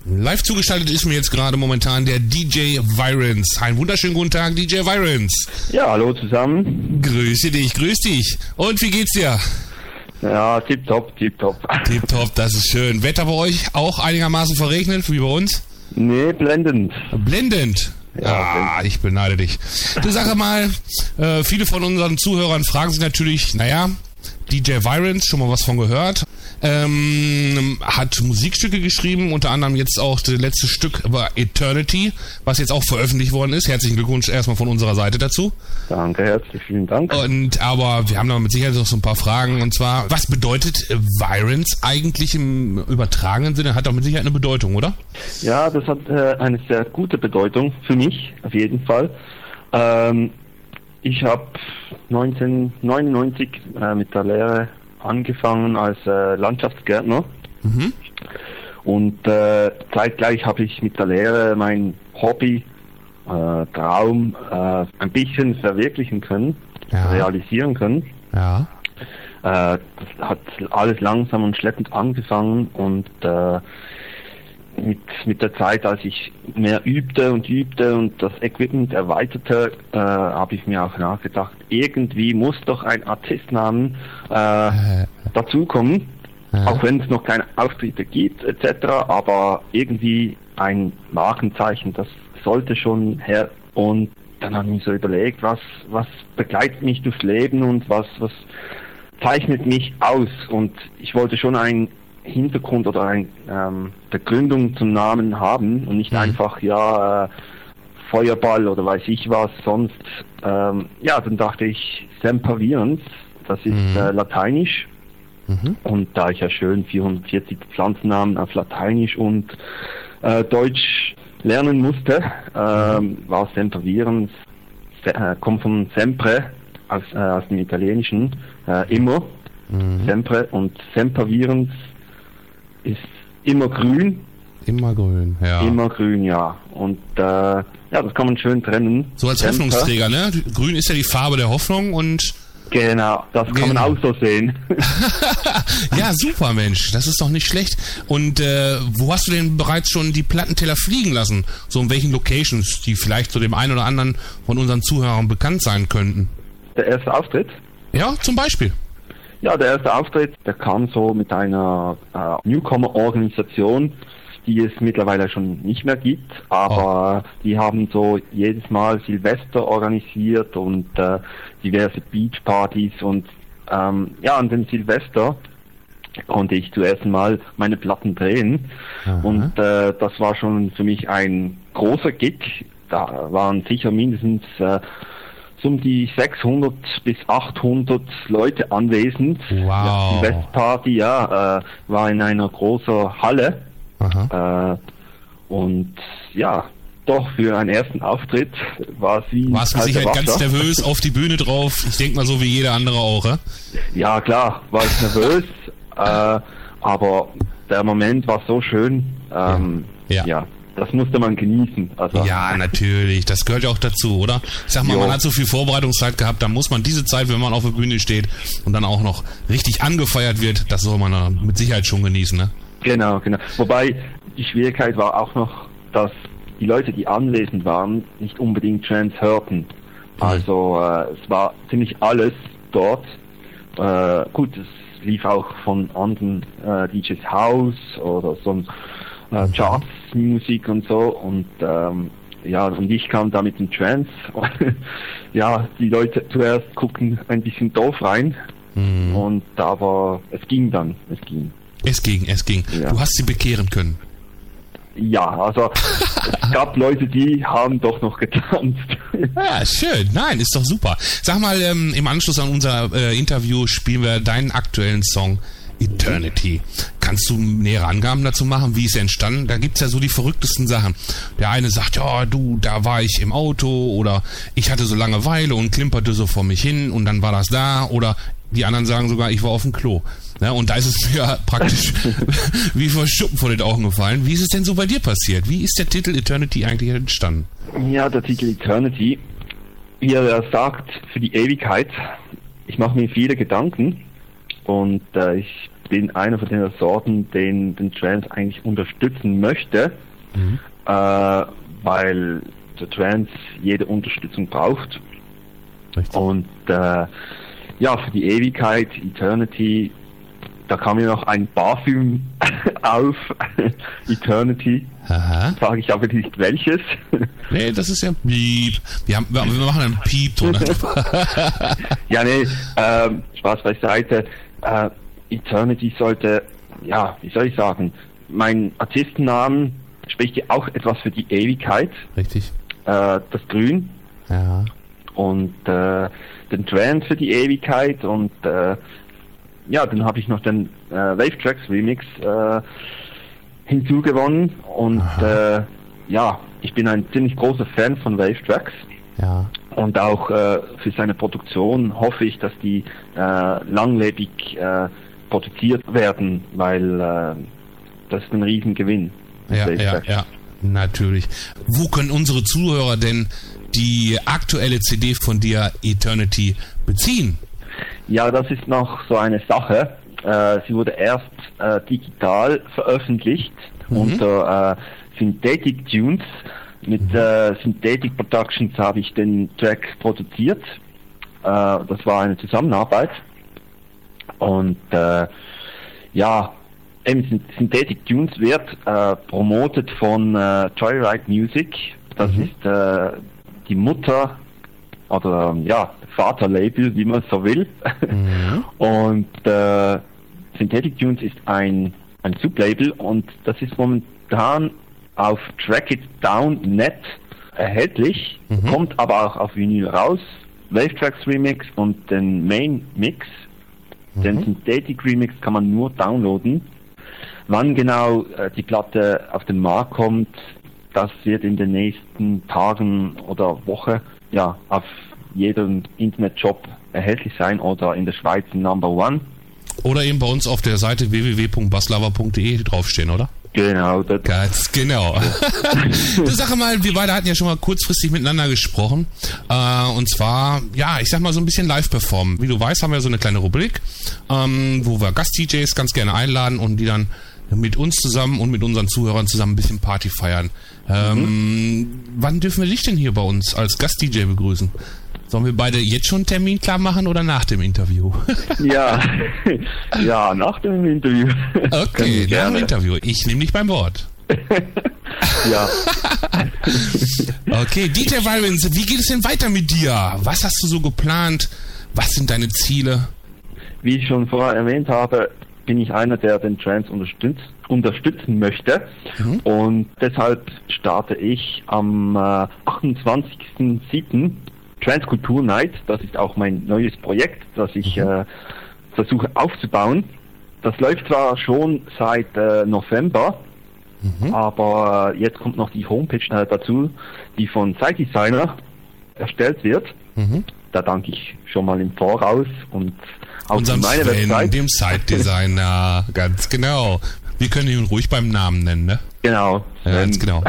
Live zugeschaltet ist mir jetzt gerade momentan der DJ Virens. Einen wunderschönen guten Tag, DJ Virens. Ja, hallo zusammen. Grüße dich, grüß dich. Und wie geht's dir? Ja, tipptopp, tipptopp. Tipptopp, das ist schön. Wetter bei euch auch einigermaßen verregnet, wie bei uns? Nee, blendend. Blendend? Ja, ich beneide dich. Du, sag mal, viele von unseren Zuhörern fragen sich natürlich, DJ Virens, schon mal was von gehört, hat Musikstücke geschrieben, unter anderem jetzt auch das letzte Stück über Eternity, was jetzt auch veröffentlicht worden ist. Herzlichen Glückwunsch erstmal von unserer Seite dazu. Danke, herzlichen Dank. Aber wir haben da mit Sicherheit noch so ein paar Fragen, und zwar, was bedeutet Virens eigentlich im übertragenen Sinne? Hat doch mit Sicherheit eine Bedeutung, oder? Ja, das hat eine sehr gute Bedeutung für mich, auf jeden Fall. Ich habe 1999 mit der Lehre angefangen als Landschaftsgärtner. Mhm. Und zeitgleich habe ich mit der Lehre mein Hobby, Traum ein bisschen verwirklichen können, realisieren können. Ja. Das hat alles langsam und schleppend angefangen, und mit der Zeit, als ich mehr übte und das Equipment erweiterte, habe ich mir auch nachgedacht, irgendwie muss doch ein Artistnamen dazukommen, auch wenn es noch keine Auftritte gibt etc., aber irgendwie ein Markenzeichen, das sollte schon her. Und dann habe ich mir so überlegt, was begleitet mich durchs Leben und was zeichnet mich aus, und ich wollte schon ein Hintergrund oder eine Begründung zum Namen haben und nicht einfach Feuerball oder weiß ich was sonst. Dann dachte ich Sempervirens, das ist lateinisch, und da ich ja schön 440 Pflanzennamen auf Lateinisch und Deutsch lernen musste, war Sempervirens, kommt von sempre aus dem Italienischen, immer, sempre, und Sempervirens ist immer grün. Immer grün, ja. Immer grün, ja. Und das kann man schön trennen. So als Semper. Hoffnungsträger, ne? Grün ist ja die Farbe der Hoffnung, und... Genau, das kann man auch so sehen. Ja, super, Mensch, das ist doch nicht schlecht. Und wo hast du denn bereits schon die Plattenteller fliegen lassen? So in welchen Locations, die vielleicht zu dem einen oder anderen von unseren Zuhörern bekannt sein könnten? Der erste Auftritt? Ja, zum Beispiel. Ja, der erste Auftritt, der kam so mit einer Newcomer-Organisation, die es mittlerweile schon nicht mehr gibt, aber die haben so jedes Mal Silvester organisiert und diverse Beachpartys, und an dem Silvester konnte ich zuerst mal meine Platten drehen. Aha. Und das war schon für mich ein großer Gig. Da waren sicher mindestens um die 600 bis 800 Leute anwesend. Wow. Die Silvesterparty, war in einer großen Halle. Und doch für einen ersten Auftritt war es wie... Warst du sicher ganz nervös auf die Bühne drauf? Ich denke mal so wie jeder andere auch, ja? Ja, klar, war ich nervös, aber der Moment war so schön, das musste man genießen. Also. Ja, natürlich. Das gehört ja auch dazu, oder? Ich sag mal, man hat so viel Vorbereitungszeit gehabt, da muss man diese Zeit, wenn man auf der Bühne steht und dann auch noch richtig angefeiert wird, das soll man dann mit Sicherheit schon genießen, ne? Genau. Wobei, die Schwierigkeit war auch noch, dass die Leute, die anwesend waren, nicht unbedingt Trance hörten. Also, es war ziemlich alles dort. Gut, es lief auch von anderen DJs House oder so Charts-Musik und so, und und ich kam da mit dem Trance. Die Leute zuerst guckten ein bisschen doof rein, aber es ging dann. Es ging. Ja. Du hast sie bekehren können. Ja, also es gab Leute, die haben doch noch getanzt. Ja, schön. Nein, ist doch super. Sag mal, im Anschluss an unser Interview spielen wir deinen aktuellen Song Eternity. Kannst du nähere Angaben dazu machen? Wie ist er entstanden? Da gibt's ja so die verrücktesten Sachen. Der eine sagt, da war ich im Auto, oder ich hatte so Langeweile und klimperte so vor mich hin und dann war das da, oder die anderen sagen sogar, ich war auf dem Klo. Ja, und da ist es mir praktisch wie vor Schuppen vor den Augen gefallen. Wie ist es denn so bei dir passiert? Wie ist der Titel Eternity eigentlich entstanden? Ja, der Titel Eternity, wie er sagt, für die Ewigkeit. Ich mache mir viele Gedanken, und ich bin einer von den Sorten, den Trance eigentlich unterstützen möchte, weil der Trance jede Unterstützung braucht. Richtig. Und für die Ewigkeit, Eternity, da kam mir noch ein Parfüm auf, Eternity. Aha. Sage ich aber nicht welches. Nee, das ist ja Piep. Wir machen einen Piep-Ton. Ja, nee, Spaß beiseite. Eternity sollte, wie soll ich sagen, mein Artistennamen spricht ja auch etwas für die Ewigkeit. Richtig. Das Grün. Ja. Und den Trance für die Ewigkeit und dann habe ich noch den Wave Tracks Remix hinzugewonnen und ich bin ein ziemlich großer Fan von Wave Tracks. Ja. Und auch für seine Produktion hoffe ich, dass die langlebig produziert werden, weil das ist ein Riesengewinn. Ja, natürlich. Wo können unsere Zuhörer denn die aktuelle CD von dir, Eternity, beziehen? Ja, das ist noch so eine Sache. Sie wurde erst digital veröffentlicht unter Synthetic Tunes. Mit Synthetic Productions habe ich den Track produziert. Das war eine Zusammenarbeit. Und Synthetic Tunes wird promotet von Joyride Music. Das ist die Mutter oder Vaterlabel, wie man so will. Und Synthetic Tunes ist ein Sublabel und das ist momentan auf trackitdown.net erhältlich, kommt aber auch auf Vinyl raus. Wave Tracks Remix und den Main Mix. Den Synthetic Remix kann man nur downloaden. Wann genau die Platte auf den Markt kommt, das wird in den nächsten Tagen oder Woche auf jedem Internetshop erhältlich sein oder in der Schweiz Number One. Oder eben bei uns auf der Seite www.basslover.de draufstehen, oder? Genau. Ganz genau. Du, sag mal, wir beide hatten ja schon mal kurzfristig miteinander gesprochen. Und zwar, ich sag mal so ein bisschen live performen. Wie du weißt, haben wir so eine kleine Rubrik, wo wir Gast-DJs ganz gerne einladen und die dann mit uns zusammen und mit unseren Zuhörern zusammen ein bisschen Party feiern. Wann dürfen wir dich denn hier bei uns als Gast-DJ begrüßen? Sollen wir beide jetzt schon einen Termin klar machen oder nach dem Interview? Ja, nach dem Interview. Okay, nach dem Interview. Ich nehme dich beim Wort. Ja. Okay, DJ Virens, wie geht es denn weiter mit dir? Was hast du so geplant? Was sind deine Ziele? Wie ich schon vorher erwähnt habe, bin ich einer, der den Trance unterstützen möchte. Und deshalb starte ich am 28.07. Trance Kultur Night. Das ist auch mein neues Projekt, das ich versuche aufzubauen. Das läuft zwar schon seit November, aber jetzt kommt noch die Homepage dazu, die von Site Designer erstellt wird. Da danke ich schon mal im Voraus und auch unserem meine Website. Dem Site Designer, ganz genau. Wir können ihn ruhig beim Namen nennen, ne? Genau. Ja, ganz genau.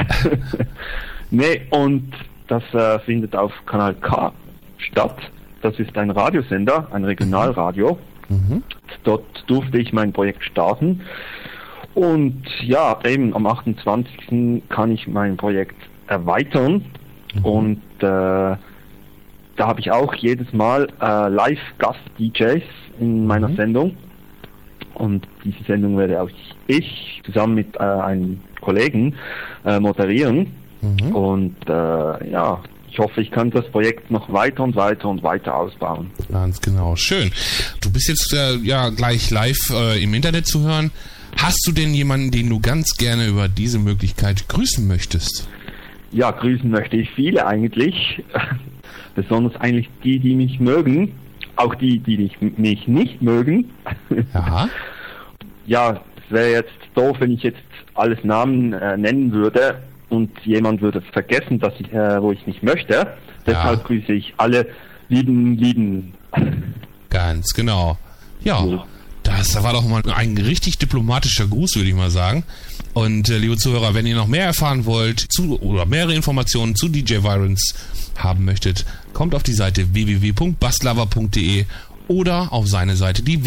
Nee, und das findet auf Kanal K statt. Das ist ein Radiosender, ein Regionalradio. Dort durfte ich mein Projekt starten. Und ja, eben am 28. kann ich mein Projekt erweitern. Und da habe ich auch jedes Mal Live-Gast-DJs in meiner Sendung. Und diese Sendung werde auch ich zusammen mit einem Kollegen moderieren. Und ich hoffe, ich kann das Projekt noch weiter und weiter und weiter ausbauen. Ganz genau, schön. Du bist jetzt gleich live im Internet zu hören. Hast du denn jemanden, den du ganz gerne über diese Möglichkeit grüßen möchtest? Ja, grüßen möchte ich viele eigentlich. Besonders eigentlich die mich mögen. Auch die mich nicht mögen. Ja. Ja, es wäre jetzt doof, wenn ich jetzt alles Namen nennen würde und jemand würde vergessen, dass wo ich nicht möchte. Deshalb grüße ich alle lieben. Ganz genau. Ja, das war doch mal ein richtig diplomatischer Gruß, würde ich mal sagen. Und liebe Zuhörer, wenn ihr noch mehr erfahren wollt oder mehrere Informationen zu DJ Virens haben möchtet, kommt auf die Seite www.basslover.de oder auf seine Seite, die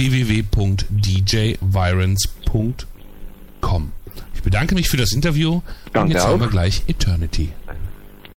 www.djvirons.com. Ich bedanke mich für das Interview. Danke und jetzt auch. hören wir gleich Eternity.